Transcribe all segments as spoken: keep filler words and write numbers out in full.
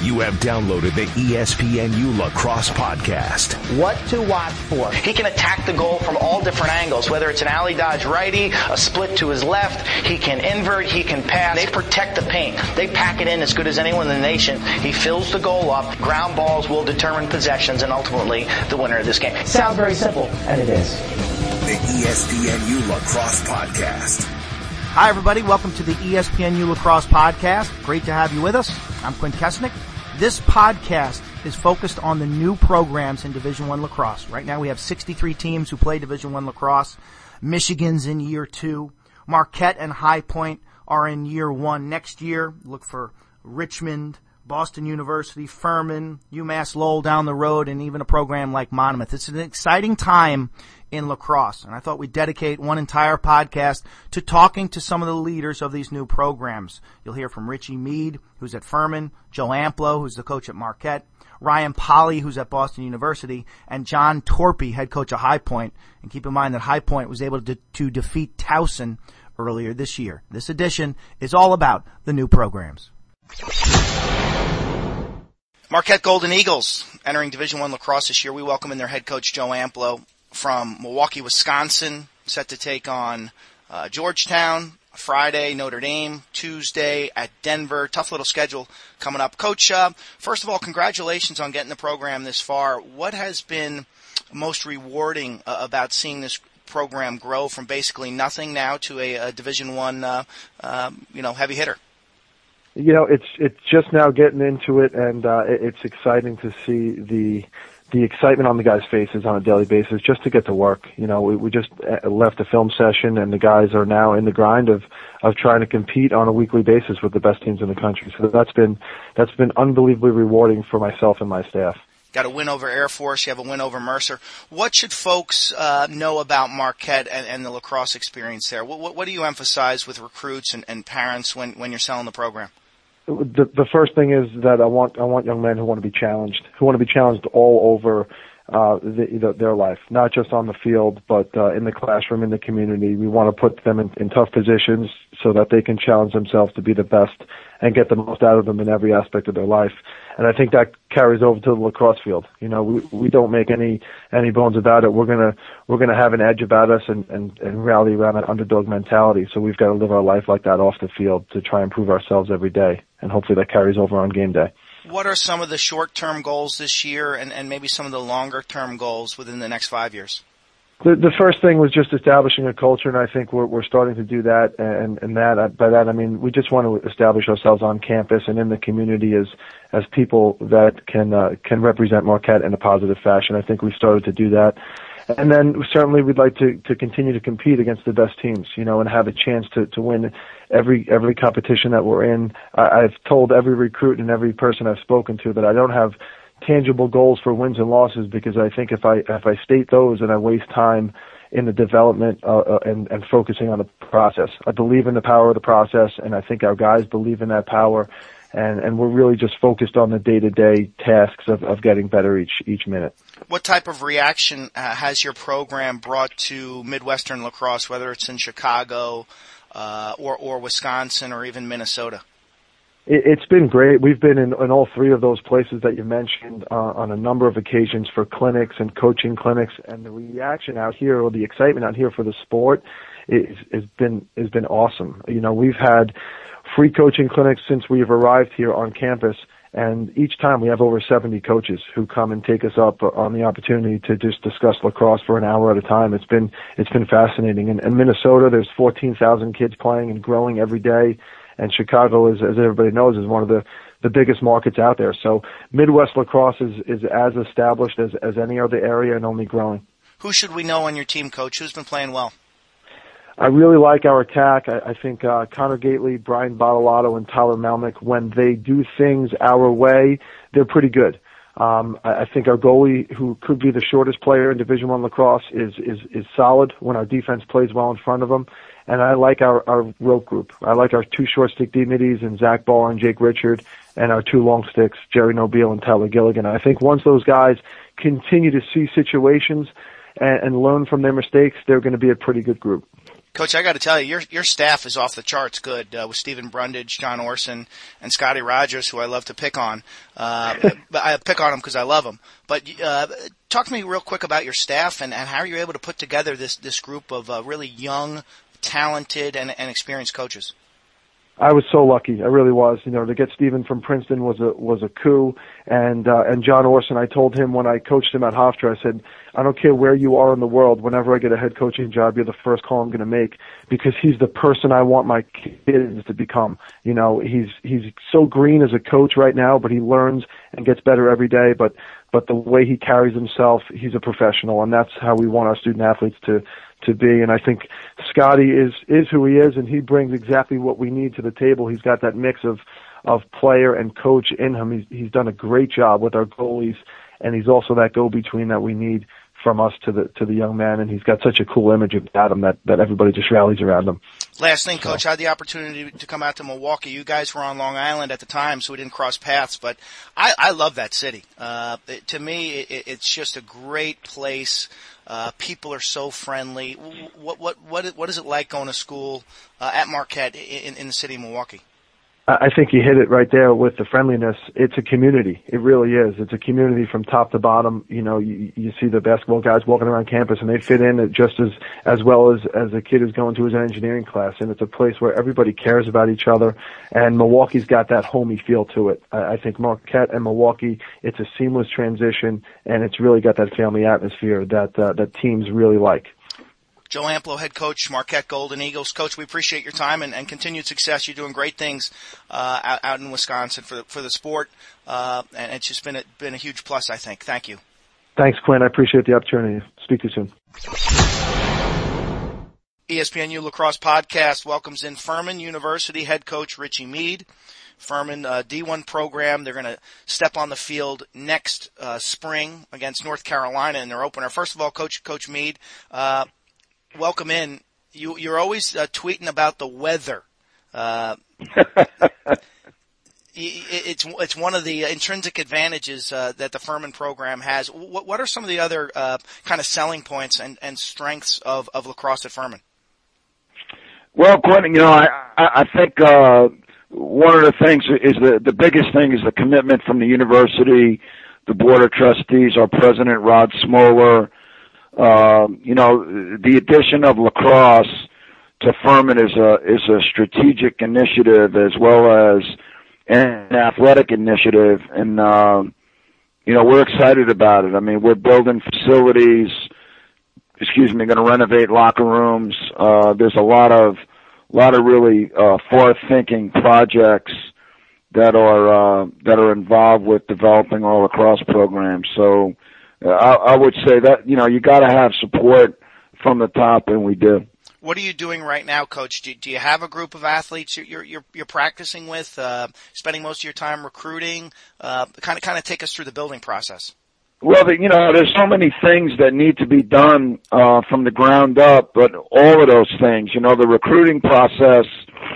You have downloaded the E S P N U Lacrosse podcast. What to watch for. He can attack the goal from all different angles, whether it's an alley dodge righty, a split to his left, he can invert, he can pass. They protect the paint. They pack it in as good as anyone in the nation. He fills the goal up. Ground balls will determine possessions and ultimately the winner of this game. Sounds very simple, and it is. The E S P N U Lacrosse podcast. Hi, everybody. Welcome to the E S P N U Lacrosse podcast. Great to have you with us. I'm Quinn Kesnick. This podcast is focused on the new programs in Division I lacrosse. Right now we have sixty-three teams who play Division I lacrosse. Michigan's in year two. Marquette and High Point are in year one. Next year, look for Richmond, Boston University, Furman, UMass Lowell down the road, and even a program like Monmouth. It's an exciting time in lacrosse, and I thought we'd dedicate one entire podcast to talking to some of the leaders of these new programs. You'll hear from Richie Mead, who's at Furman, Joe Amplo, who's the coach at Marquette, Ryan Polly, who's at Boston University, and John Torpy, head coach of High Point. And keep in mind that High Point was able to, to defeat Towson earlier this year. This edition is all about the new programs. Marquette Golden Eagles entering Division I lacrosse this year. We welcome in their head coach, Joe Amplo, from Milwaukee, Wisconsin, set to take on uh, Georgetown Friday, Notre Dame Tuesday at Denver. Tough little schedule coming up. Coach, uh, first of all, congratulations on getting the program this far. What has been most rewarding uh, about seeing this program grow from basically nothing now to a, a Division I, uh, uh, you know, heavy hitter? You know, it's it's just now getting into it, and uh, it's exciting to see the the excitement on the guys' faces on a daily basis just to get to work. You know, we, we just left a film session, and the guys are now in the grind of of trying to compete on a weekly basis with the best teams in the country. So that's been that's been unbelievably rewarding for myself and my staff. Got a win over Air Force. You have a win over Mercer. What should folks uh, know about Marquette and, and the lacrosse experience there? What, what, what do you emphasize with recruits and, and parents when, when you're selling the program? The, the first thing is that I want I want young men who want to be challenged, who want to be challenged all over uh, the, the, their life, not just on the field, but uh, in the classroom, in the community. We want to put them in, in tough positions so that they can challenge themselves to be the best and get the most out of them in every aspect of their life. And I think that carries over to the lacrosse field. You know, we we don't make any any bones about it. We're gonna we're gonna have an edge about us and, and, and rally around that underdog mentality. So we've got to live our life like that off the field to try and improve ourselves every day. And hopefully that carries over on game day. What are some of the short-term goals this year and, and maybe some of the longer-term goals within the next five years? The, the first thing was just establishing a culture, and I think we're, we're starting to do that. And, and that, by that, I mean we just want to establish ourselves on campus and in the community as as people that can uh, can represent Marquette in a positive fashion. I think we've started to do that. And then certainly we'd like to, to continue to compete against the best teams, you know, and have a chance to, to win every every competition that we're in. I, I've told every recruit and every person I've spoken to that I don't have tangible goals for wins and losses, because I think if I if I state those and I waste time in the development uh, uh, and, and focusing on the process. I believe in the power of the process, and I think our guys believe in that power, and, and we're really just focused on the day-to-day tasks of, of getting better each each minute. What type of reaction uh, has your program brought to Midwestern lacrosse, whether it's in Chicago uh, or, or Wisconsin or even Minnesota? It's been great. We've been in, in all three of those places that you mentioned uh, on a number of occasions for clinics and coaching clinics, and the reaction out here, or the excitement out here for the sport, is has been has been awesome. You know, we've had free coaching clinics since we've arrived here on campus, and each time we have over seventy coaches who come and take us up on the opportunity to just discuss lacrosse for an hour at a time. It's been it's been fascinating. In, in Minnesota, there's fourteen thousand kids playing and growing every day. And Chicago, is, as everybody knows, is one of the, the biggest markets out there. So Midwest lacrosse is, is as established as, as any other area and only growing. Who should we know on your team, Coach? Who's been playing well? I really like our attack. I, I think uh, Connor Gately, Brian Bottolato, and Tyler Melnick, when they do things our way, they're pretty good. Um, I, I think our goalie, who could be the shortest player in Division I lacrosse, is, is, is solid when our defense plays well in front of him. And I like our, our rope group. I like our two short stick D middies and Zach Ball and Jake Richard, and our two long sticks, Jerry Nobile and Tyler Gilligan. I think once those guys continue to see situations and, and learn from their mistakes, they're going to be a pretty good group. Coach, I got to tell you, your your staff is off the charts good uh, with Stephen Brundage, John Orson, and Scotty Rogers, who I love to pick on. Uh, but I pick on them because I love them. But uh, talk to me real quick about your staff and, and how you're able to put together this this group of uh, really young, talented, and, and experienced coaches. I was so lucky. I really was. You know, to get Stephen from Princeton was a was a coup. And uh, and John Orson, I told him when I coached him at Hofstra, I said, I don't care where you are in the world, whenever I get a head coaching job, you're the first call I'm going to make, because he's the person I want my kids to become. You know, he's he's so green as a coach right now, but he learns and gets better every day. But but the way he carries himself, he's a professional, and that's how we want our student athletes to to be. And I think Scotty is is who he is, and he brings exactly what we need to the table. He's got that mix of of player and coach in him. He's he's done a great job with our goalies, and he's also that go-between that we need from us to the to the young man. And he's got such a cool image about him that that everybody just rallies around him. Last thing, so. Coach, I had the opportunity to come out to Milwaukee. You guys were on Long Island at the time, so we didn't cross paths, but I, I love that city. Uh, it, to me, it, it's just a great place. Uh, people are so friendly. What what what what is it like going to school uh, at Marquette in, in the city of Milwaukee? I think you hit it right there with the friendliness. It's a community. It really is. It's a community from top to bottom. You know, you, you see the basketball guys walking around campus, and they fit in just as as well as as a kid who's going to his engineering class. And it's a place where everybody cares about each other. And Milwaukee's got that homey feel to it. I, I think Marquette and Milwaukee, it's a seamless transition, and it's really got that family atmosphere that uh, that teams really like. Joe Amplo, head coach, Marquette Golden Eagles. Coach, we appreciate your time and, and continued success. You're doing great things uh, out, out in Wisconsin for the, for the sport, uh, and it's just been a, been a huge plus, I think. Thank you. Thanks, Quinn. I appreciate the opportunity. Speak to you soon. E S P N U Lacrosse Podcast welcomes in Furman University head coach Richie Mead. Furman uh, D one program. They're going to step on the field next uh, spring against North Carolina in their opener. First of all, Coach Coach Mead, uh, welcome in. You, you're always uh, tweeting about the weather. Uh, it's it's one of the intrinsic advantages uh, that the Furman program has. What, what are some of the other uh, kind of selling points and, and strengths of, of lacrosse at Furman? Well, Quentin, you know, I I think uh, one of the things is the the biggest thing is the commitment from the university, the board of trustees, our president Rod Smoller. Um, you know, the addition of lacrosse to Furman is a is a strategic initiative as well as an athletic initiative, and um, you know, we're excited about it. I mean, we're building facilities. Excuse me, going to renovate locker rooms. Uh, there's a lot of lot of really uh, far-thinking projects that are uh, that are involved with developing our lacrosse programs. So. Uh, I, I would say that, you know, you got to have support from the top, and we do. What are you doing right now, Coach? Do, do you have a group of athletes you're you're, you're practicing with, uh, spending most of your time recruiting? Uh, kind of kind of take us through the building process. Well, the, you know, there's so many things that need to be done uh, from the ground up, but all of those things, you know, the recruiting process,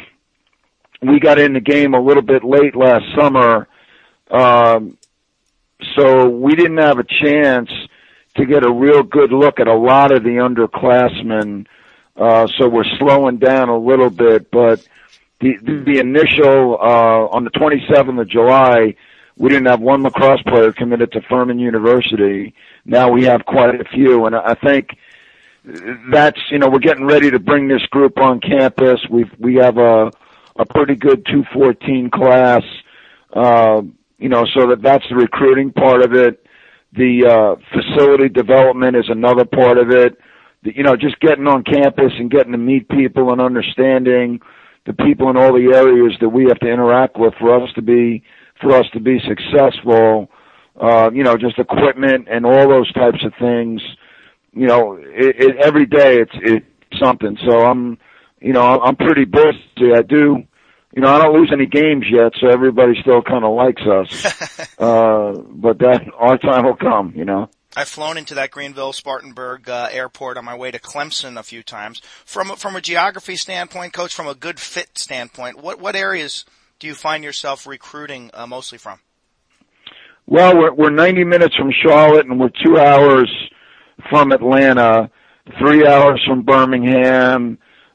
we got in the game a little bit late last summer. Um, So we didn't have a chance to get a real good look at a lot of the underclassmen. Uh, so we're slowing down a little bit, but the, the, the initial, uh, on the twenty-seventh of July, we didn't have one lacrosse player committed to Furman University. Now we have quite a few, and I think that's, you know, we're getting ready to bring this group on campus. We've, we have a, a pretty good two fourteen class. Uh, You know, so that that's the recruiting part of it. The uh, facility development is another part of it. The, you know, just getting on campus and getting to meet people and understanding the people in all the areas that we have to interact with for us to be for us to be successful. Uh, you know, just equipment and all those types of things. You know, it, it, every day it's it's something. So I'm, you know, I'm pretty busy. I do. You know, I don't lose any games yet, so everybody still kind of likes us. uh, but that, our time will come, you know. I've flown into that Greenville Spartanburg uh, airport on my way to Clemson a few times. From from a geography standpoint, Coach, from a good fit standpoint, what what areas do you find yourself recruiting uh, mostly from? Well, we're we're ninety minutes from Charlotte, and we're two hours from Atlanta, three hours from Birmingham.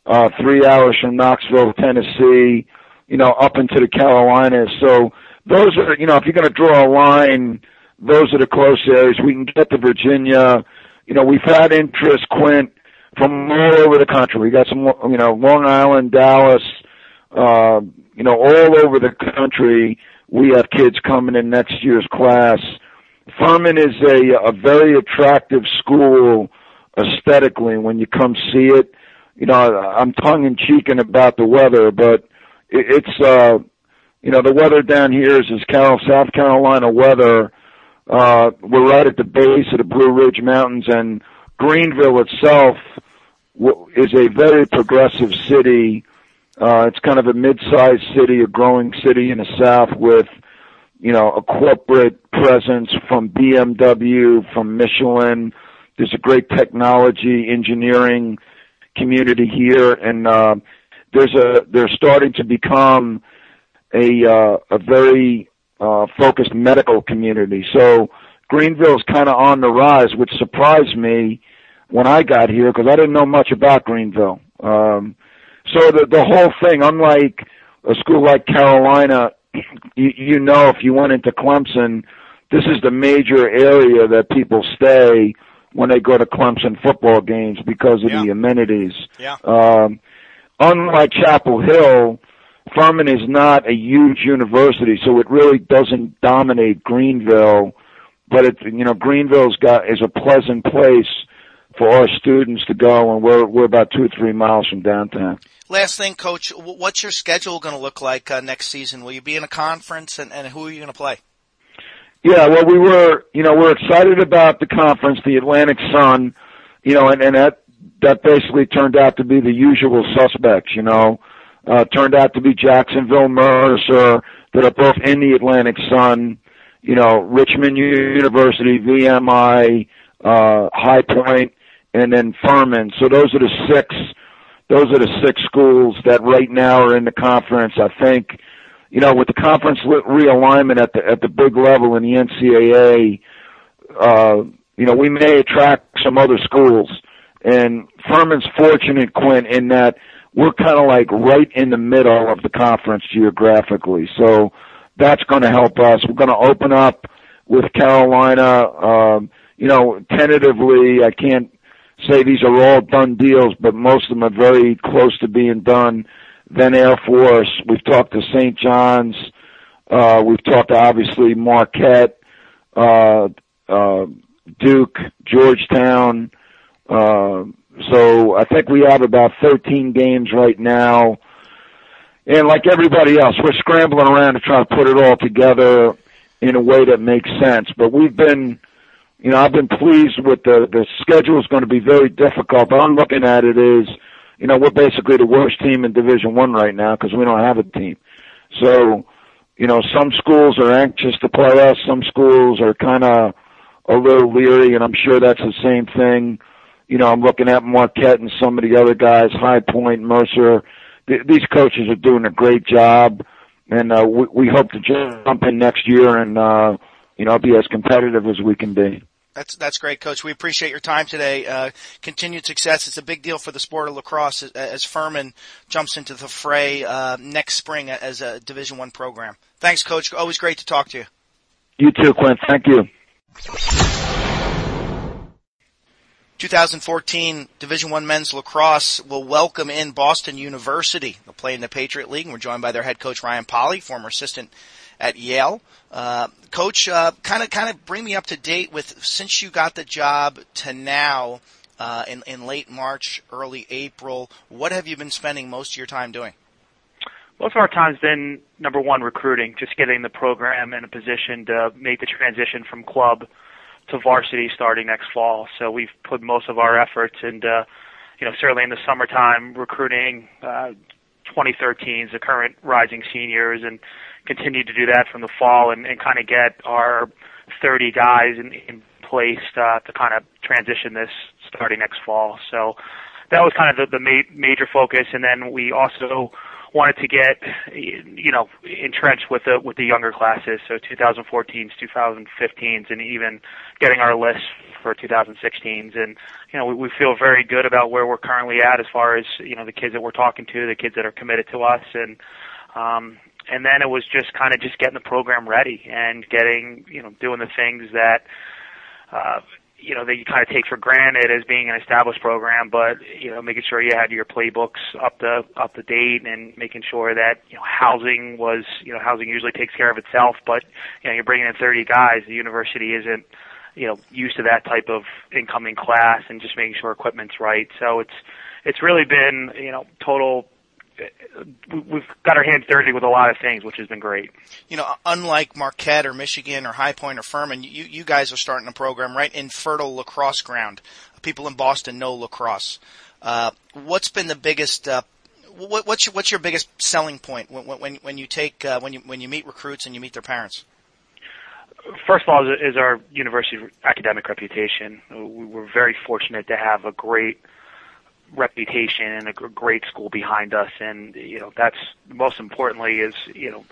uh, three hours from Knoxville, Tennessee, you know, up into the Carolinas. So those are, you know, if you're going to draw a line, those are the close areas. We can get to Virginia. You know, we've had interest, Quint, from all over the country. We got some, you know, Long Island, Dallas, uh, you know, all over the country. We have kids coming in next year's class. Furman is a, a very attractive school aesthetically when you come see it. You know, I'm tongue-in-cheeking about the weather, but it, it's, uh, you know, the weather down here is, is Carol, South Carolina weather. Uh, we're right at the base of the Blue Ridge Mountains, and Greenville itself w- is a very progressive city. Uh, it's kind of a mid-sized city, a growing city in the South with, you know, a corporate presence from B M W, from Michelin. There's a great technology, engineering community here, and uh, there's a they're starting to become a uh, a very uh, focused medical community. So Greenville's kind of on the rise, which surprised me when I got here because I didn't know much about Greenville. Um, so the the whole thing, unlike a school like Carolina, you, you know, if you went into Clemson, this is the major area that people stay when they go to Clemson football games because of yeah. the amenities. Yeah. Um, unlike Chapel Hill, Furman is not a huge university, so it really doesn't dominate Greenville. But it, you know, Greenville's got is a pleasant place for our students to go, and we're we're about two or three miles from downtown. Last thing, Coach, what's your schedule going to look like uh, next season? Will you be in a conference, and, and who are you going to play? Yeah, well, we were, you know, we're excited about the conference, the Atlantic Sun, you know, and, and that that basically turned out to be the usual suspects, you know. Uh, turned out to be Jacksonville, Mercer, that are both in the Atlantic Sun, you know, Richmond University, V M I, uh, High Point, and then Furman. So those are the six, those are the six schools that right now are in the conference. I think, you know, with the conference realignment at the, at the big level in the N C double A, uh, you know, we may attract some other schools. And Furman's fortunate, Quint, in that we're kind of like right in the middle of the conference geographically. So that's going to help us. We're going to open up with Carolina. Um, you know, tentatively, I can't say these are all done deals, but most of them are very close to being done. Then Air Force. We've talked to Saint John's. Uh, we've talked to, obviously, Marquette, uh, uh, Duke, Georgetown. Uh, so I think we have about thirteen games right now. And like everybody else, we're scrambling around to try to put it all together in a way that makes sense. But we've been, you know, I've been pleased with the, the schedule is going to be very difficult. But I'm looking at it as, you know, we're basically the worst team in Division One right now because we don't have a team. So, you know, some schools are anxious to play us. Some schools are kind of a little leery, and I'm sure that's the same thing. You know, I'm looking at Marquette and some of the other guys, High Point, Mercer. Th- these coaches are doing a great job, and uh, we, we hope to jump in next year and, uh, you know, be as competitive as we can be. That's that's great, Coach. We appreciate your time today. Uh, continued success. It's a big deal for the sport of lacrosse as, as Furman jumps into the fray uh, next spring as a Division One program. Thanks, Coach. Always great to talk to you. You too, Quint. Thank you. twenty fourteen Division One men's lacrosse will welcome in Boston University. They'll play in the Patriot League, and we're joined by their head coach, Ryan Polly, former assistant at Yale. Uh, Coach, uh, kind of, kind of bring me up to date with, since you got the job to now, uh, in, in late March, early April, what have you been spending most of your time doing? Most of our time's been, number one, recruiting, just getting the program in a position to make the transition from club to varsity starting next fall. So we've put most of our efforts into, you know, certainly in the summertime, recruiting, uh, twenty thirteens, the current rising seniors, and continue to do that from the fall and, and kind of get our thirty guys in, in place uh, to kind of transition this starting next fall. So that was kind of the, the ma- major focus. And then we also wanted to get, you know, entrenched with the with the younger classes, so twenty fourteens, twenty fifteens, and even getting our list for two thousand sixteens, and you know we, we feel very good about where we're currently at as far as you know the kids that we're talking to, the kids that are committed to us, and um, and then it was just kind of just getting the program ready and getting you know doing the things that uh, you know that you kind of take for granted as being an established program, but you know making sure you had your playbooks up to up to date and making sure that you know housing was you know housing usually takes care of itself, but you know you're bringing in thirty guys, the university isn't you know used to that type of incoming class, and just making sure equipment's right. So it's it's really been you know total. We've got our hands dirty with a lot of things, which has been great. You know, unlike Marquette or Michigan or High Point or Furman, you, you guys are starting a program right in fertile lacrosse ground. People in Boston know lacrosse. Uh, what's been the biggest? Uh, what, what's your, what's your biggest selling point when when, when you take uh, when you when you meet recruits and you meet their parents? First of all, is, is our university academic reputation. We're very fortunate to have a great reputation and a great school behind us, and you know that's most importantly is you know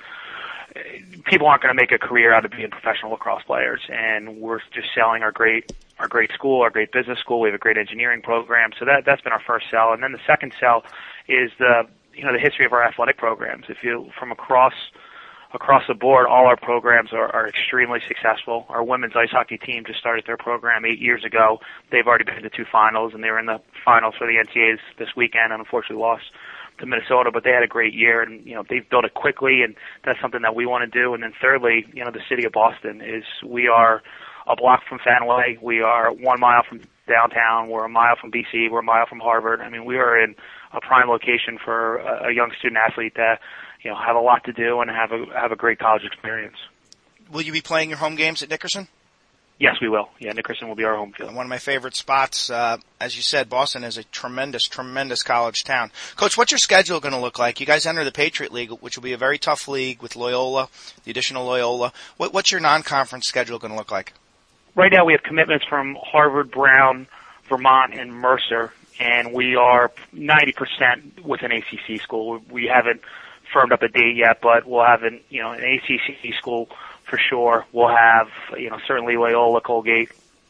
people aren't going to make a career out of being professional lacrosse players, and we're just selling our great our great school, our great business school. We have a great engineering program, so that that's been our first sell, and then the second sell is the you know the history of our athletic programs. If you from across Across the board, all our programs are, are extremely successful. Our women's ice hockey team just started their program eight years ago. They've already been to two finals, and they were in the finals for the N C A As this weekend, and unfortunately lost to Minnesota. But they had a great year, and you know they've built it quickly, and that's something that we want to do. And then thirdly, you know the city of Boston is we are a block from Fanway. We are one mile from downtown. We're a mile from B C. We're a mile from Harvard. I mean, we are in a prime location for a, a young student athlete that you know, have a lot to do and have a have a great college experience. Will you be playing your home games at Nickerson? Yes, we will. Yeah, Nickerson will be our home field. One of my favorite spots. Uh, as you said, Boston is a tremendous, tremendous college town. Coach, what's your schedule going to look like? You guys enter the Patriot League, which will be a very tough league with Loyola, the additional Loyola. What, what's your non-conference schedule going to look like? Right now we have commitments from Harvard, Brown, Vermont, and Mercer, and we are ninety percent with an A C C school. We haven't firmed up a date yet, but we'll have an you know an A C C school for sure. We'll have you know certainly Loyola, Colgate,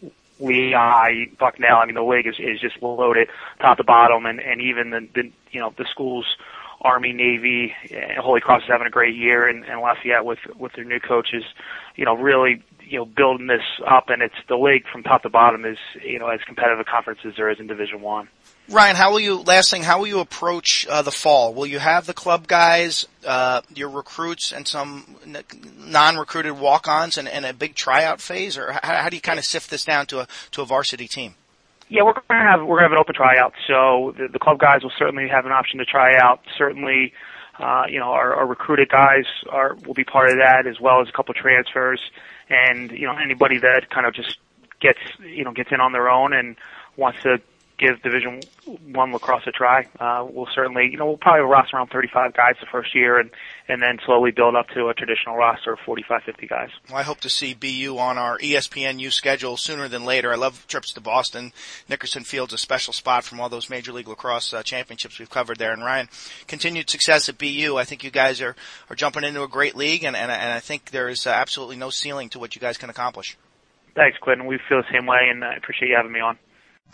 Lehigh, Bucknell. I mean the league is, is just loaded top to bottom, and, and even the, the you know the schools, Army, Navy, and Holy Cross is having a great year, and, and Lafayette with with their new coaches, you know really you know building this up, and it's the league from top to bottom is you know as competitive a conference as there is in Division One. Ryan, how will you, last thing, how will you approach uh, the fall? Will you have the club guys, uh, your recruits, and some non-recruited walk-ons and, and a big tryout phase, or how, how do you kind of sift this down to a to a varsity team? Yeah, we're going to have we're going to have an open tryout, so the, the club guys will certainly have an option to try out. Certainly, uh, you know, our, our recruited guys are will be part of that, as well as a couple transfers, and you know, anybody that kind of just gets you know gets in on their own and wants to give Division One lacrosse a try. Uh, we'll certainly, you know, we'll probably roster around thirty-five guys the first year, and and then slowly build up to a traditional roster of forty-five, fifty guys. Well, I hope to see B U on our E S P N U schedule sooner than later. I love trips to Boston. Nickerson Field's a special spot from all those Major League Lacrosse uh, championships we've covered there. And Ryan, continued success at B U. I think you guys are are jumping into a great league, and and, and I think there is uh, absolutely no ceiling to what you guys can accomplish. Thanks, Quentin. We feel the same way, and I appreciate you having me on.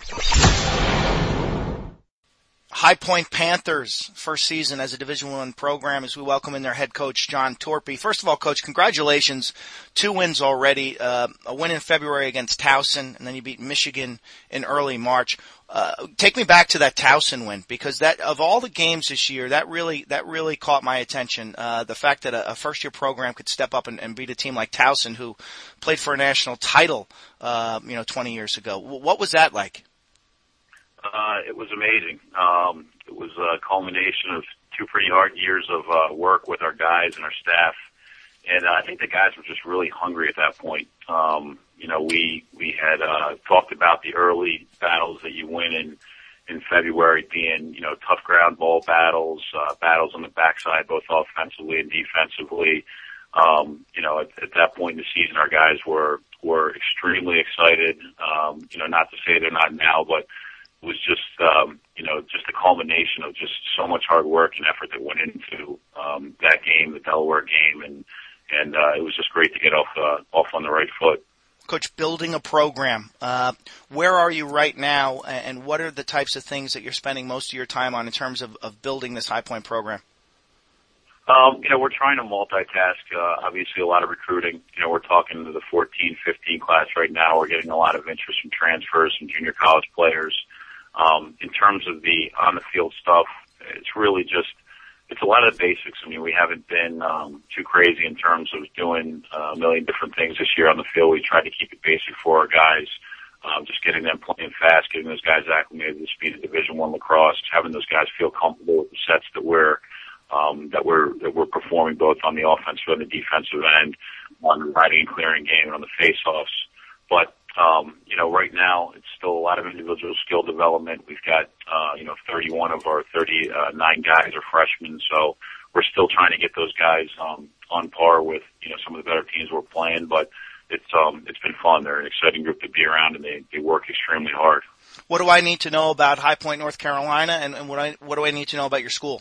High Point Panthers, first season as a Division One program, as we welcome in their head coach, John Torpy. First of all, Coach, congratulations. Two wins already, uh, a win in February against Towson, and then you beat Michigan in early March. Uh, take me back to that Towson win, because that, of all the games this year, that really, that really caught my attention. Uh, the fact that a, a first year program could step up and, and beat a team like Towson, who played for a national title, uh, you know, twenty years ago. What was that like? Uh, it was amazing. Um, it was a culmination of two pretty hard years of uh, work with our guys and our staff. And uh, I think the guys were just really hungry at that point. Um, you know, we, we had, uh, talked about the early battles that you win in, in February being, you know, tough ground ball battles, uh, battles on the backside, both offensively and defensively. Um, you know, at, at that point in the season, our guys were, were extremely excited. Um, you know, not to say they're not now, but it was just, um, you know, just a culmination of just so much hard work and effort that went into, um, that game, the Delaware game. And, and, uh, it was just great to get off, uh, off on the right foot. Coach, building a program, uh, where are you right now, and what are the types of things that you're spending most of your time on in terms of, of building this High Point program? Um, you know, we're trying to multitask. Uh, obviously, a lot of recruiting. You know, we're talking to the fourteen, fifteen class right now. We're getting a lot of interest from transfers and junior college players. Um, in terms of the on-the-field stuff, it's really just, it's a lot of the basics. I mean, we haven't been um, too crazy in terms of doing uh, a million different things this year on the field. We tried to keep it basic for our guys, um, just getting them playing fast, getting those guys acclimated to the speed of Division One lacrosse, having those guys feel comfortable with the sets that we're um, that we're that we're performing both on the offensive and the defensive end, on the riding and clearing game and on the face-offs. But Um, you know, right now it's still a lot of individual skill development. We've got, uh, you know, thirty-one of our thirty-nine guys are freshmen, so we're still trying to get those guys, um, on par with, you know, some of the better teams we're playing, but it's, um, it's been fun. They're an exciting group to be around, and they, they work extremely hard. What do I need to know about High Point, North Carolina, and, and what I, what do I need to know about your school?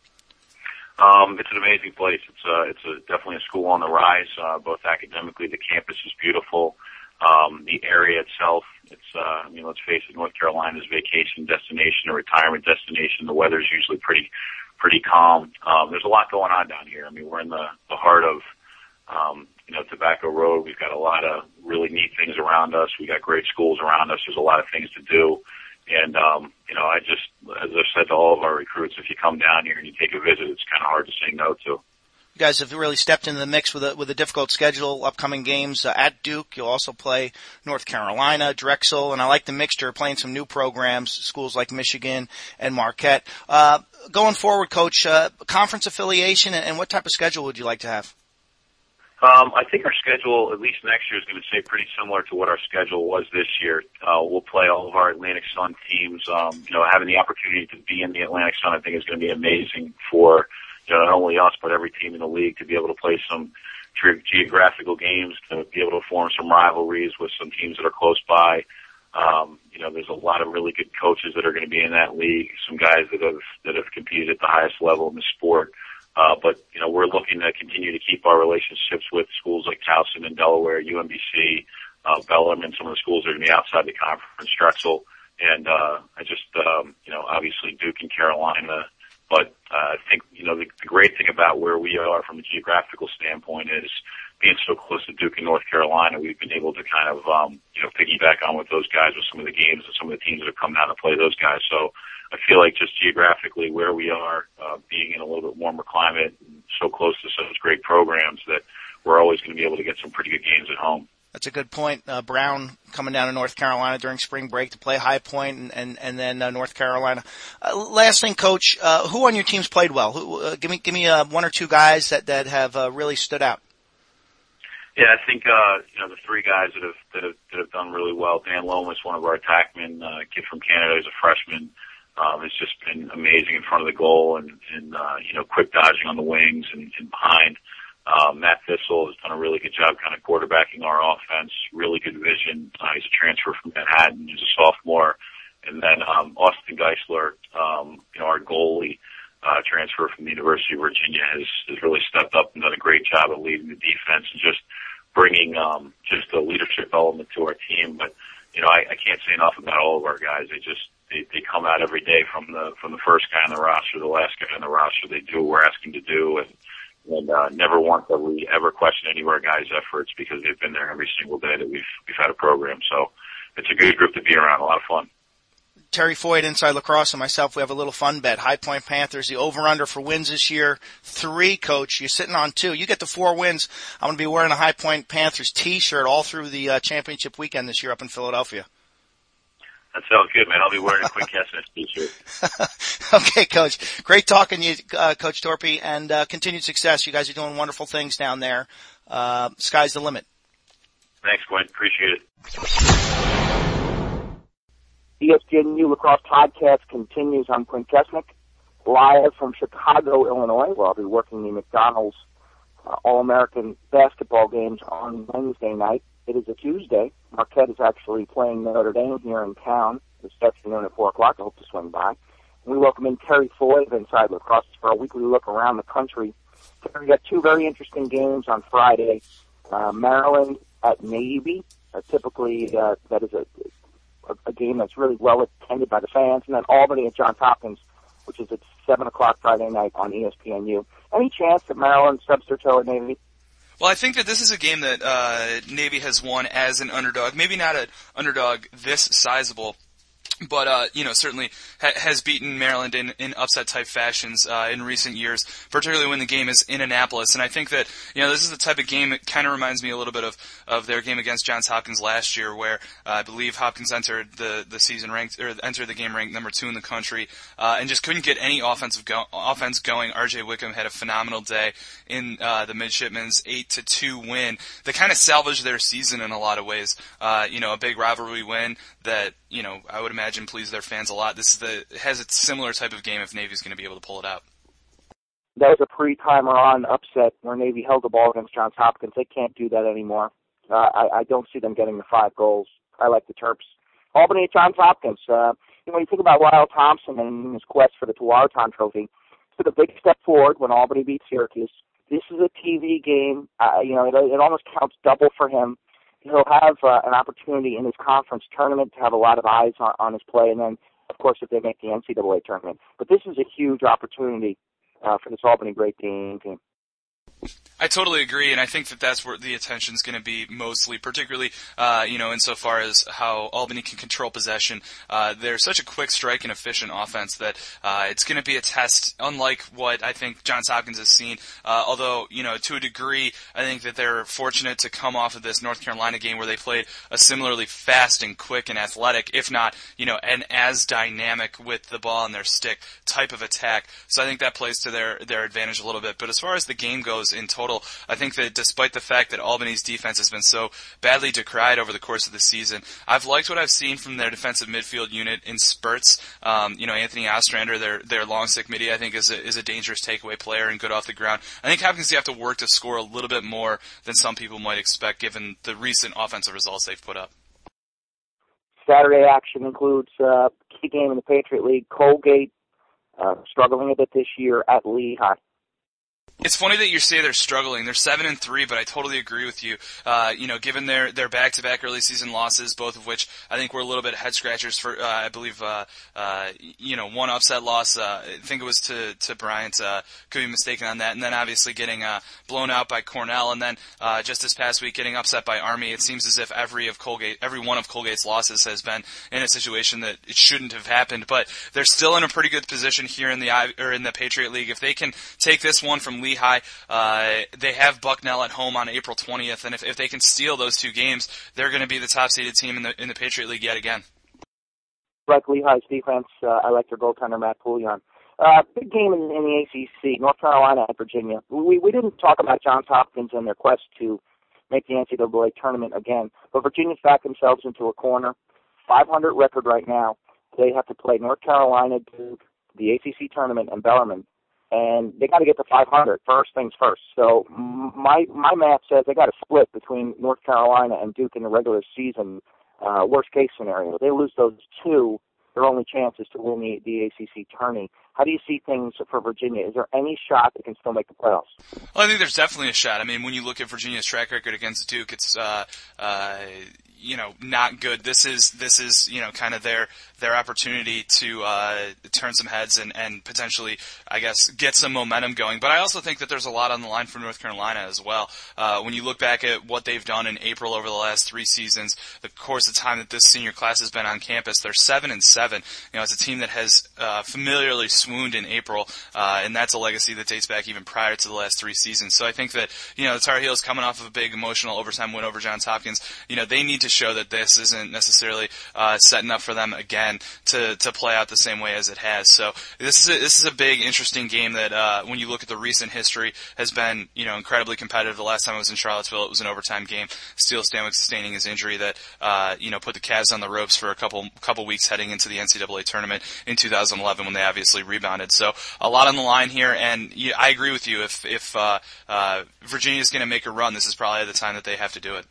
Um, it's an amazing place. It's, uh, it's a, definitely a school on the rise, uh, both academically. The campus is beautiful. Um, the area itself, it's, uh, I mean, let's face it, North Carolina's vacation destination, a retirement destination. The weather's usually pretty, pretty calm. Um, there's a lot going on down here. I mean, we're in the, the heart of, um, you know, Tobacco Road. We've got a lot of really neat things around us. We got great schools around us. There's a lot of things to do. And, um, you know, I just, as I've said to all of our recruits, if you come down here and you take a visit, it's kind of hard to say no to. You guys have really stepped into the mix with a, with a difficult schedule, upcoming games uh, at Duke. You'll also play North Carolina, Drexel, and I like the mixture, playing some new programs, schools like Michigan and Marquette. Uh, going forward, Coach, uh, conference affiliation, and what type of schedule would you like to have? Um, I think our schedule, at least next year, is going to stay pretty similar to what our schedule was this year. Uh, we'll play all of our Atlantic Sun teams. Um, you know, having the opportunity to be in the Atlantic Sun, I think, is going to be amazing for, you know, not only us, but every team in the league, to be able to play some ge- geographical games, to be able to form some rivalries with some teams that are close by. Um, you know, there's a lot of really good coaches that are going to be in that league, some guys that have, that have competed at the highest level in the sport. Uh, but, you know, we're looking to continue to keep our relationships with schools like Towson and Delaware, U M B C, uh, Bellarmine, some of the schools that are going to be outside the conference, Drexel. And, uh, I just, um, you know, obviously Duke and Carolina. But, uh, I think, you know, the, the great thing about where we are from a geographical standpoint is being so close to Duke and North Carolina, we've been able to kind of, um, you know, piggyback on with those guys with some of the games and some of the teams that have come down to play those guys. So I feel like just geographically where we are, uh, being in a little bit warmer climate and so close to such great programs, that we're always going to be able to get some pretty good games at home. That's a good point. Uh, Brown coming down to North Carolina during spring break to play High Point, and, and, and then uh, North Carolina. Uh, last thing, Coach, uh, who on your team's played well? Who, uh, give me give me uh, one or two guys that, that have uh, really stood out. Yeah, I think, uh, you know, the three guys that have, that have, that have done really well. Dan Lomas, one of our attackmen, uh, kid from Canada, he's a freshman. Um, it's just been amazing in front of the goal and, and, uh, you know, quick dodging on the wings and, and behind. Um, Matt Thistle has done a really good job kind of quarterbacking our offense, really good vision. Uh, he's a transfer from Manhattan. He's a sophomore. And then, um, Austin Geisler, um, you know, our goalie, uh, transfer from the University of Virginia has, has really stepped up and done a great job of leading the defense and just bringing, um, just a leadership element to our team. But, you know, I, I can't say enough about all of our guys. They just, they, they come out every day from the, from the first guy on the roster, the last guy on the roster. They do what we're asking to do, and, and, uh, never once have we ever question any of our guys' efforts, because they've been there every single day that we've, we've had a program. So it's a good group to be around, a lot of fun. Terry Foyt, Inside Lacrosse, and myself, we have a little fun bet. High Point Panthers, the over-under for wins this year, three, Coach. You're sitting on two. You get the four wins. I'm going to be wearing a High Point Panthers T-shirt all through the uh, championship weekend this year up in Philadelphia. That sounds good, man. I'll be wearing a Quinn Kessenich T-shirt. Okay, Coach. Great talking to you, uh, Coach Torpy, and uh, continued success. You guys are doing wonderful things down there. Uh, sky's the limit. Thanks, Quinn. Appreciate it. E S P N U Lacrosse Podcast continues. I'm Quinn Kessenich, live from Chicago, Illinois, where I'll be working the McDonald's uh, All-American basketball games on Wednesday night. It is a Tuesday. Marquette is actually playing Notre Dame here in town this afternoon at four o'clock. I hope to swing by. And we welcome in Terry Foyt of Inside Lacrosse for a weekly look around the country. Terry got two very interesting games on Friday. Uh, Maryland at Navy Uh, typically, uh, that is a, a, a game that's really well attended by the fans. And then Albany at Johns Hopkins, which is at seven o'clock Friday night on E S P N U. Any chance that Maryland stubs their toe at Navy? Well, I think that this is a game that uh, Navy has won as an underdog. Maybe not an underdog this sizable, but, uh, you know, certainly ha- has beaten Maryland in, in upset-type fashions uh, in recent years, particularly when the game is in Annapolis. And I think that, you know, this is the type of game, it kind of reminds me a little bit of, of their game against Johns Hopkins last year, where uh, I believe Hopkins entered the, the season ranked, or entered the game ranked number two in the country, uh, and just couldn't get any offensive go- offense going. R J Wickham had a phenomenal day in uh, the Midshipmen's eight to two win that kind of salvaged their season in a lot of ways. Uh, you know, a big rivalry win that, you know, I would imagine pleased their fans a lot. This is the it has a similar type of game if Navy's going to be able to pull it out. That was a pre-timer on upset where Navy held the ball against Johns Hopkins. They can't do that anymore. Uh, I, I don't see them getting the five goals. I like the Terps. Albany at Johns Hopkins. Uh, you know, when you think about Lyle Thompson and his quest for the Tualatin Trophy, he took a big step forward when Albany beat Syracuse. This is a T V game. Uh, you know, it, it almost counts double for him. He'll have uh, an opportunity in his conference tournament to have a lot of eyes on, on his play, and then, of course, if they make the N C double A tournament. But this is a huge opportunity uh, for this Albany Great Dane team. I totally agree, and I think that that's where the attention's going to be mostly, particularly, uh, you know, insofar as how Albany can control possession. Uh, they're such a quick strike and efficient offense that uh, it's going to be a test, unlike what I think Johns Hopkins has seen. Uh, although, you know, to a degree, I think that they're fortunate to come off of this North Carolina game where they played a similarly fast and quick and athletic, if not, you know, an as dynamic with the ball in their stick type of attack. So I think that plays to their their advantage a little bit. But as far as the game goes in total, I think that despite the fact that Albany's defense has been so badly decried over the course of the season, I've liked what I've seen from their defensive midfield unit in spurts. Um, you know, Anthony Ostrander, their their long stick midi, I think is a, is a dangerous takeaway player and good off the ground. I think Hopkins have to work to score a little bit more than some people might expect given the recent offensive results they've put up. Saturday action includes uh, key game in the Patriot League, Colgate, uh, struggling a bit this year at Lehigh. It's funny that you say they're struggling. They're seven and three, but I totally agree with you. Uh, you know, given their, their back-to-back early season losses, both of which I think were a little bit head scratchers for, uh, I believe, uh, uh, you know, one upset loss, uh, I think it was to, to Bryant, uh, could be mistaken on that. And then obviously getting, uh, blown out by Cornell. And then, uh, just this past week getting upset by Army. It seems as if every of Colgate, every one of Colgate's losses has been in a situation that it shouldn't have happened. But they're still in a pretty good position here in the, or in the Patriot League. If they can take this one from Lehigh, Uh, they have Bucknell at home on April twentieth, and if, if they can steal those two games, they're going to be the top-seeded team in the in the Patriot League yet again. Like Lehigh's defense, uh, I like their goaltender, Matt Poulion. Uh, big game in, in the A C C, North Carolina and Virginia. We we didn't talk about Johns Hopkins and their quest to make the N C double A tournament again, but Virginia's backed themselves into a corner. five hundred record right now. They have to play North Carolina, Duke, the A C C tournament, and Bellarmine. And they got to get to five hundred, first things first. So my my math says they got to split between North Carolina and Duke in the regular season. Uh, worst case scenario, they lose those two. Their only chance is to win the, the A C C tourney. How do you see things for Virginia? Is there any shot they can still make the playoffs? Well, I think there's definitely a shot. I mean, when you look at Virginia's track record against Duke, it's uh, uh, you know not good. This is this is you know kind of their their opportunity to uh, turn some heads and, and potentially, I guess, get some momentum going. But I also think that there's a lot on the line for North Carolina as well. Uh, when you look back at what they've done in April over the last three seasons, the course of time that this senior class has been on campus, they're seven and seven. You know, it's a team that has uh, familiarly swooned in April, uh, and that's a legacy that dates back even prior to the last three seasons. So I think that you know the Tar Heels coming off of a big emotional overtime win over Johns Hopkins, you know they need to show that this isn't necessarily uh, setting up for them again to to play out the same way as it has. So this is a, this is a big, interesting game that uh, when you look at the recent history has been you know incredibly competitive. The last time it was in Charlottesville, it was an overtime game. Steele Stanwick sustaining his injury that uh, you know put the Cavs on the ropes for a couple couple weeks heading into the N C double A tournament in two thousand eleven when they obviously rebounded. So a lot on the line here, and yeah, I agree with you. If if uh, uh, Virginia is going to make a run, this is probably the time that they have to do it.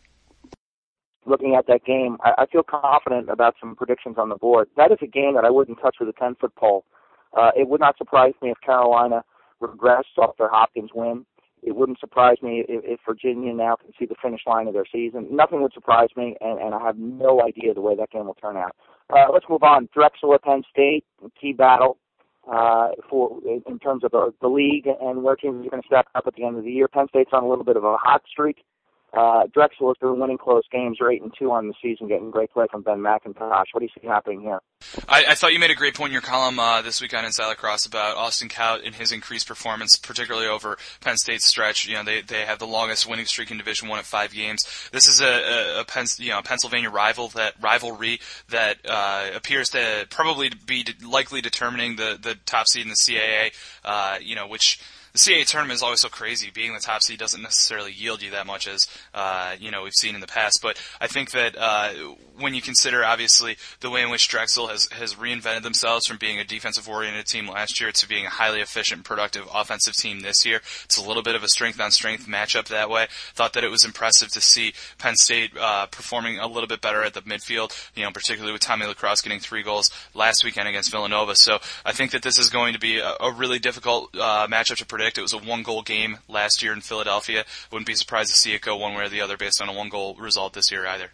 Looking at that game, I, I feel confident about some predictions on the board. That is a game that I wouldn't touch with a ten-foot pole. Uh, it would not surprise me if Carolina regressed off their Hopkins win. It wouldn't surprise me if, if Virginia now can see the finish line of their season. Nothing would surprise me, and, and I have no idea the way that game will turn out. Uh, let's move on. Drexel at Penn State, key battle uh, for in terms of the, the league and where teams are going to stack up at the end of the year. Penn State's on a little bit of a hot streak. Uh, Drexel has been winning close games. They're eight and two on the season, getting great play from Ben McIntosh. What do you see happening here? I, I thought you made a great point in your column uh, this week on Inside Lacrosse about Austin Kaut and his increased performance, particularly over Penn State's stretch. You know, they they have the longest winning streak in Division One at five games. This is a, a, a Penn, you know Pennsylvania rival that rivalry that uh, appears to probably be likely determining the the top seed in the C A A. Uh, you know, which. The C A A tournament is always so crazy. Being the top seed doesn't necessarily yield you that much as, uh, you know, we've seen in the past. But I think that, uh, when you consider, obviously, the way in which Drexel has, has reinvented themselves from being a defensive-oriented team last year to being a highly efficient and productive offensive team this year, it's a little bit of a strength-on-strength matchup that way. Thought that it was impressive to see Penn State, uh, performing a little bit better at the midfield, you know, particularly with Tommy Lacrosse getting three goals last weekend against Villanova. So I think that this is going to be a, a really difficult, uh, matchup to predict. It was a one-goal game last year in Philadelphia. Wouldn't be surprised to see it go one way or the other based on a one-goal result this year either.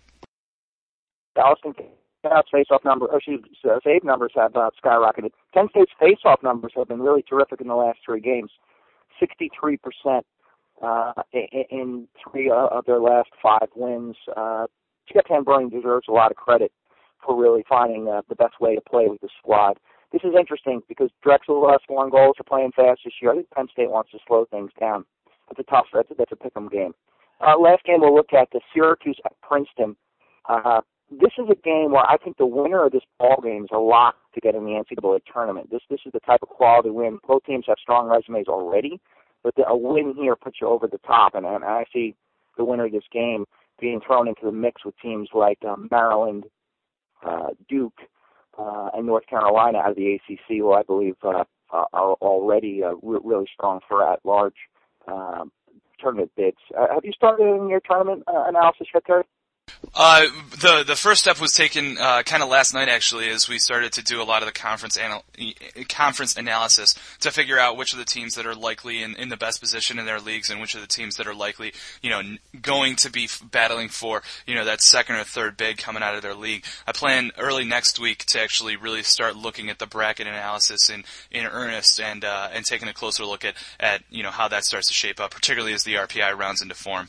Austin Caut's face-off number, or excuse, uh, save numbers have uh, skyrocketed. Penn State's face-off numbers have been really terrific in the last three games. sixty-three percent uh, in, in three of their last five wins. Uh, Chip Van Burning deserves a lot of credit for really finding uh, the best way to play with the squad. This is interesting because Drexel uh, scoring goals, are playing fast this year. I think Penn State wants to slow things down. It's a tough, that's a, that's a pick 'em game. Uh, last game we'll look at the Syracuse at Princeton. Uh, this is a game where I think the winner of this ball game is a lock to get in the N C double A tournament. This this is the type of quality win. Both teams have strong resumes already, but the, a win here puts you over the top. And, and I see the winner of this game being thrown into the mix with teams like um, Maryland, uh, Duke, Uh, and North Carolina out of the A C C, who I believe uh, uh, are already uh, re- really strong for at-large um, tournament bids. Uh, have you started in your tournament uh, analysis yet, Terry? Uh, the the first step was taken uh, kind of last night, actually, as we started to do a lot of the conference anal- conference analysis to figure out which of the teams that are likely in, in the best position in their leagues and which of the teams that are likely, you know, n- going to be f- battling for, you know, that second or third bid coming out of their league. I plan early next week to actually really start looking at the bracket analysis in, in earnest and uh, and taking a closer look at, at, you know, how that starts to shape up, particularly as the R P I rounds into form.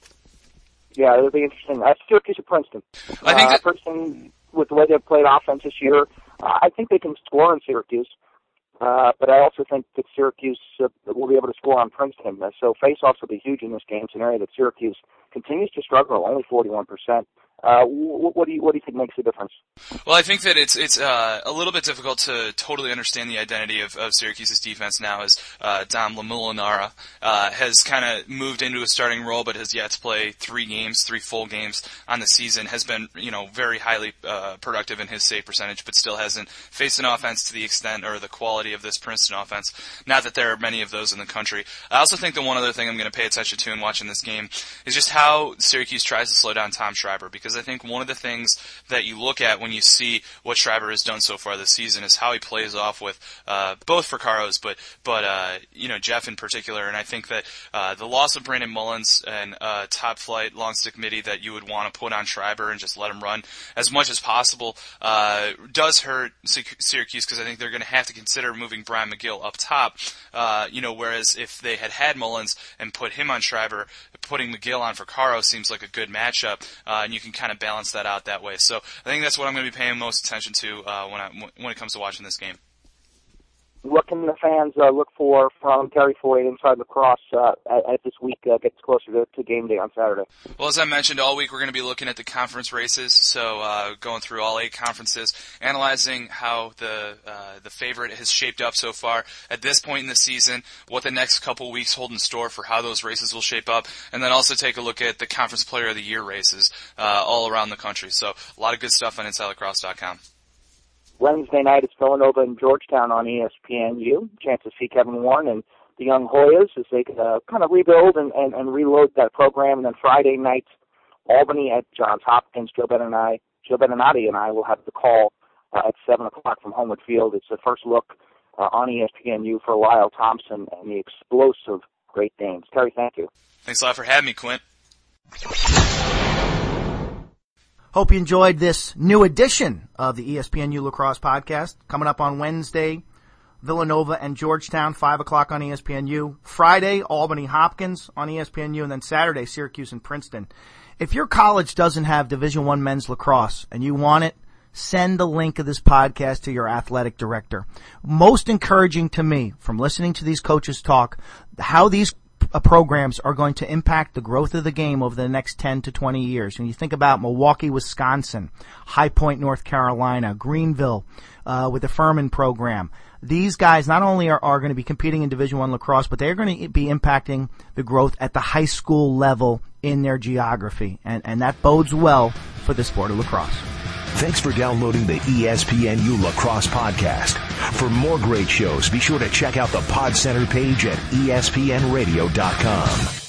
Yeah, it'll be interesting. Uh, Syracuse or Princeton. I think uh, that- Princeton, with the way they've played offense this year, uh, I think they can score in Syracuse. Uh, but I also think that Syracuse uh, will be able to score on Princeton. Uh, so face-offs will be huge in this game. It's an area that Syracuse continues to struggle, only forty-one percent. Uh, what, what do you what do you think makes the difference? Well, I think that it's it's uh, a little bit difficult to totally understand the identity of, of Syracuse's defense now, as uh, Dom Lamulinara uh, has kind of moved into a starting role, but has yet to play three games, three full games on the season. Has been, you know, very highly uh, productive in his save percentage, but still hasn't faced an offense to the extent or the quality of this Princeton offense. Not that there are many of those in the country. I also think that one other thing I'm going to pay attention to in watching this game is just how Syracuse tries to slow down Tom Schreiber, because I think one of the things that you look at when you see what Schreiber has done so far this season is how he plays off with uh, both Fraccaros, but but uh, you know, Jeff in particular. And I think that uh, the loss of Brandon Mullins and uh, top flight long stick midi that you would want to put on Schreiber and just let him run as much as possible uh, does hurt Syracuse, because I think they're going to have to consider moving Brian McGill up top. Uh, you know, whereas if they had had Mullins and put him on Schreiber, putting McGill on Fraccaro seems like a good matchup, uh, and you can kind of balance that out that way. So I think that's what I'm going to be paying most attention to uh, when I, when it comes to watching this game. What can the fans uh, look for from Terry Floyd Inside Lacrosse uh, as this week uh, gets closer to, to game day on Saturday? Well, as I mentioned, all week we're going to be looking at the conference races, so uh, going through all eight conferences, analyzing how the uh, the favorite has shaped up so far at this point in the season, what the next couple weeks hold in store for how those races will shape up, and then also take a look at the Conference Player of the Year races uh, all around the country. So a lot of good stuff on inside lacrosse dot com. Wednesday night it's Villanova and Georgetown on E S P N U. Chance to see Kevin Warren and the young Hoyas as they uh, kind of rebuild and, and, and reload that program. And then Friday night, Albany at Johns Hopkins. Joe Ben and I, Joe Beninati and I will have the call uh, at seven o'clock from Homewood Field. It's the first look uh, on E S P N U for Lyle Thompson and the explosive Great Danes. Terry, thank you. Thanks a lot for having me, Quint. Hope you enjoyed this new edition of the E S P N U Lacrosse podcast. Coming up on Wednesday, Villanova and Georgetown, five o'clock on E S P N U. Friday, Albany Hopkins on E S P N U. And then Saturday, Syracuse and Princeton. If your college doesn't have Division I men's lacrosse and you want it, send the link of this podcast to your athletic director. Most encouraging to me from listening to these coaches talk, how these Uh, programs are going to impact the growth of the game over the next ten to twenty years. When you think about Milwaukee, Wisconsin, High Point, North Carolina, Greenville, uh, with the Furman program, these guys not only are, are going to be competing in Division I lacrosse, but they're going to be impacting the growth at the high school level in their geography. And, and that bodes well for the sport of lacrosse. Thanks for downloading the E S P N U Lacrosse podcast. For more great shows, be sure to check out the Pod Center page at E S P N radio dot com.